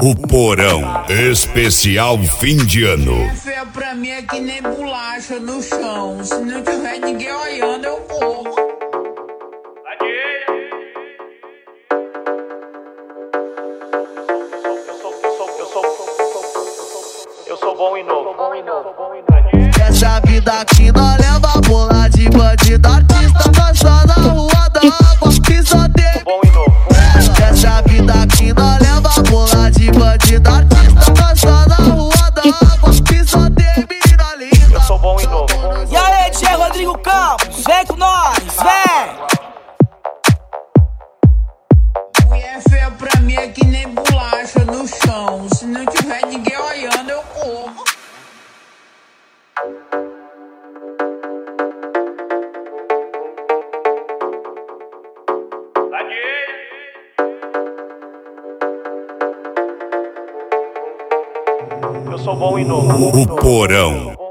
O Porão Especial Fim de Ano. Feia pra mim é que nem bolacha no chão. Se não tiver ninguém olhando, eu corro. Eu sou bom e novo. Essa vida aqui nós leva bola de bandido, artista nós só na rua da água, que só tem. Bom e novo. Essa vida aqui nós leva bola de bandido, artista nós só na rua da água, que só tem menina linda. Eu sou bom e novo. E aí, DJ Rodrigo Campos, vem com nós, vem! Mulher feia pra mim é que nem bolacha no chão. Se não tiver ninguém olhando, eu corro. Eu sou bom e novo. O Porão